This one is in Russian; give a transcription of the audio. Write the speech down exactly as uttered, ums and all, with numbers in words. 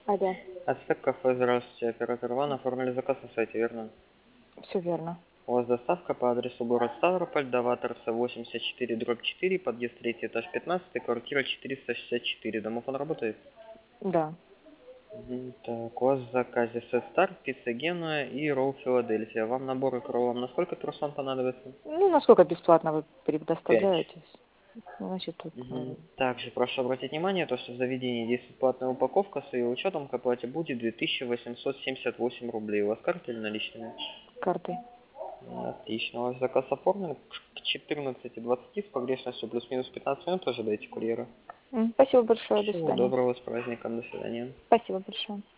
Алло, Ацтек кафе, здравствуйте, оператор Иван, оформили заказ на сайте, верно? все верно. У вас доставка по адресу город Ставрополь, Даваторса восемьдесят четыре, дробь четыре, подъезд третий, этаж пятнадцать, квартира четыреста шестьдесят четыре. Домофон работает? Да. Мгм. Так, у вас в заказе Сестар, пицца Генуя и ролл Филадельфия. Вам наборы к роллам на сколько персон понадобится? Ну, насколько бесплатно вы Пять. предоставляете? Значит, тут э, Мгм. Также прошу обратить внимание, то, что в заведении действует платная упаковка, с ее учетом к оплате будет две тысячи восемьсот семьдесят восемь рублей. У вас карта или наличными? картой. Отлично, ваш заказ оформлен к четырнадцати двадцати с погрешностью плюс-минус пятнадцать минут ожидайте курьера. М, Спасибо большое. До Всего свидания. доброго, с праздником, до свидания. Спасибо большое.